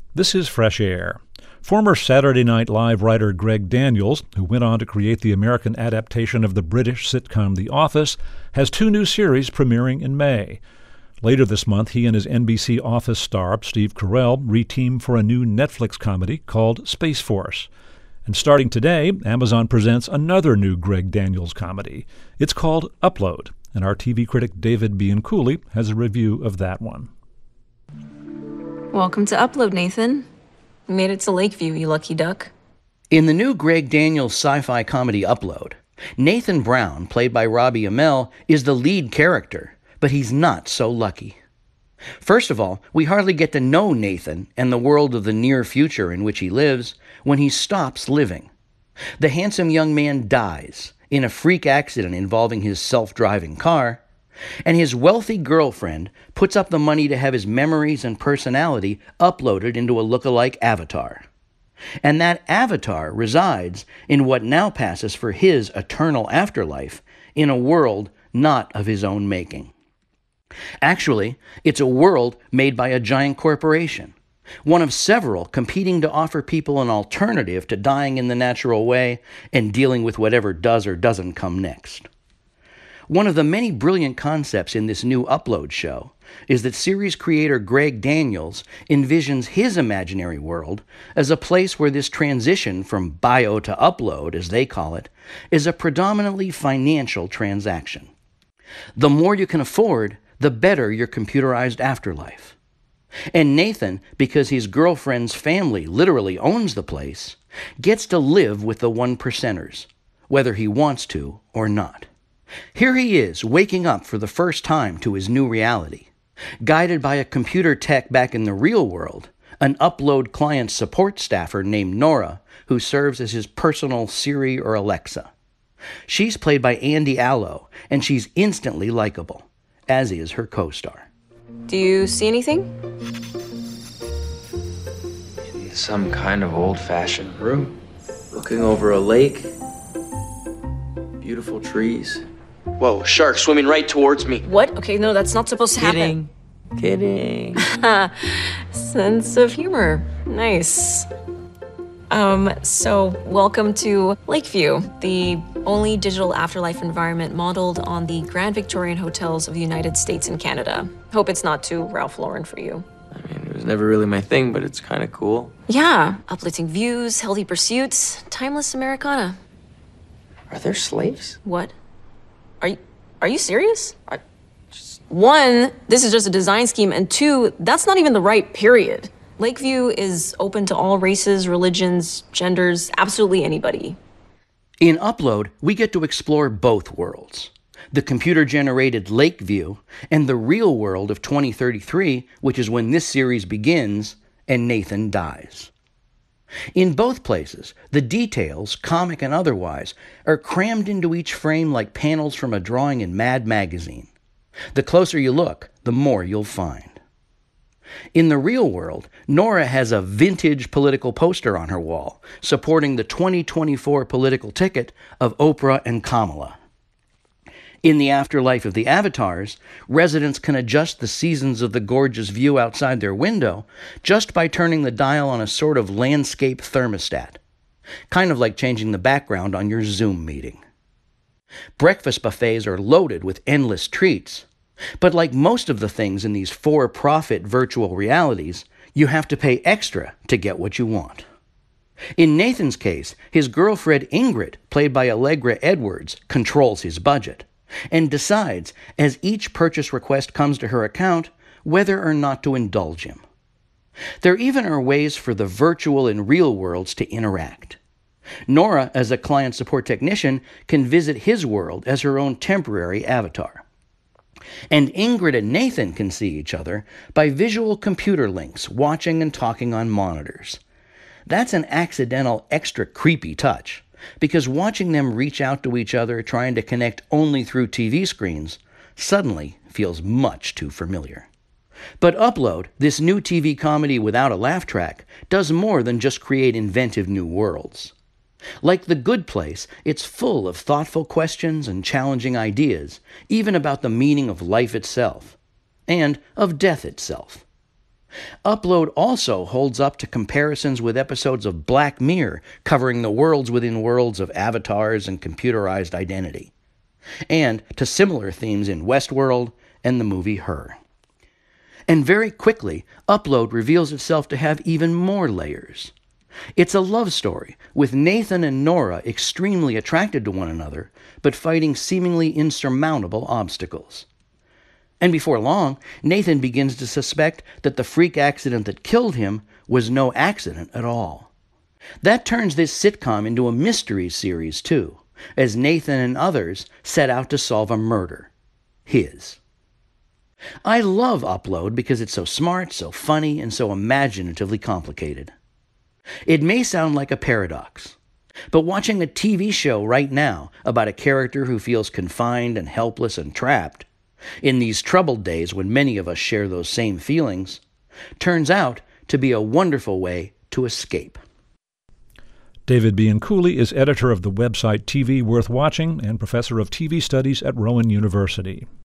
This is Fresh Air. Former Saturday Night Live writer Greg Daniels, who went on to create the American adaptation of the British sitcom The Office, has two new series premiering in May. Later this month, he and his NBC Office star, Steve Carell, re-team for a new Netflix comedy called Space Force. And starting today, Amazon presents another new Greg Daniels comedy. It's called Upload, and our TV critic David Bianculli has a review of that one. Welcome to Upload, Nathan. You made it to Lakeview, you lucky duck. In the new Greg Daniels sci-fi comedy Upload, Nathan Brown, played by Robbie Amell, is the lead character, but he's not so lucky. First of all, we hardly get to know Nathan and the world of the near future in which he lives when he stops living. The handsome young man dies in a freak accident involving his self-driving car, and his wealthy girlfriend puts up the money to have his memories and personality uploaded into a look-alike avatar. And that avatar resides in what now passes for his eternal afterlife in a world not of his own making. Actually, it's a world made by a giant corporation, one of several competing to offer people an alternative to dying in the natural way and dealing with whatever does or doesn't come next. One of the many brilliant concepts in this new Upload show is that series creator Greg Daniels envisions his imaginary world as a place where this transition from bio to upload, as they call it, is a predominantly financial transaction. The more you can afford, the better your computerized afterlife. And Nathan, because his girlfriend's family literally owns the place, gets to live with the 1%ers, whether he wants to or not. Here he is, waking up for the first time to his new reality, guided by a computer tech back in the real world, an Upload client support staffer named Nora, who serves as his personal Siri or Alexa. She's played by Andy Allo, and she's instantly likable, as is her co-star. Do you see anything? In some kind of old-fashioned room, looking over a lake, beautiful trees. Whoa, shark swimming right towards me. What? Okay, no, that's not supposed to happen. Kidding. Sense of humor. Nice. So welcome to Lakeview, the only digital afterlife environment modeled on the Grand Victorian hotels of the United States and Canada. Hope it's not too Ralph Lauren for you. I mean, it was never really my thing, but it's kind of cool. Yeah, uplifting views, healthy pursuits, timeless Americana. Are there slaves? What? Are you serious? One, this is just a design scheme, and two, that's not even the right period. Lakeview is open to all races, religions, genders, absolutely anybody. In Upload, we get to explore both worlds, the computer-generated Lakeview and the real world of 2033, which is when this series begins and Nathan dies. In both places, the details, comic and otherwise, are crammed into each frame like panels from a drawing in Mad Magazine. The closer you look, the more you'll find. In the real world, Nora has a vintage political poster on her wall, supporting the 2024 political ticket of Oprah and Kamala. In the afterlife of the avatars, residents can adjust the seasons of the gorgeous view outside their window just by turning the dial on a sort of landscape thermostat, kind of like changing the background on your Zoom meeting. Breakfast buffets are loaded with endless treats, but like most of the things in these for-profit virtual realities, you have to pay extra to get what you want. In Nathan's case, his girlfriend Ingrid, played by Allegra Edwards, controls his budget and decides, as each purchase request comes to her account, whether or not to indulge him. There even are ways for the virtual and real worlds to interact. Nora, as a client support technician, can visit his world as her own temporary avatar. And Ingrid and Nathan can see each other by visual computer links, watching and talking on monitors. That's an accidental, extra creepy touch, because watching them reach out to each other trying to connect only through TV screens suddenly feels much too familiar. But Upload, this new TV comedy without a laugh track, does more than just create inventive new worlds. Like The Good Place, it's full of thoughtful questions and challenging ideas, even about the meaning of life itself, and of death itself. Upload also holds up to comparisons with episodes of Black Mirror covering the worlds within worlds of avatars and computerized identity, and to similar themes in Westworld and the movie Her. And very quickly, Upload reveals itself to have even more layers. It's a love story, with Nathan and Nora extremely attracted to one another, but fighting seemingly insurmountable obstacles. And before long, Nathan begins to suspect that the freak accident that killed him was no accident at all. That turns this sitcom into a mystery series, too, as Nathan and others set out to solve a murder. His. I love Upload because it's so smart, so funny, and so imaginatively complicated. It may sound like a paradox, but watching a TV show right now about a character who feels confined and helpless and trapped, in these troubled days when many of us share those same feelings, turns out to be a wonderful way to escape. David Bianculli is editor of the website TV Worth Watching and professor of TV studies at Rowan University.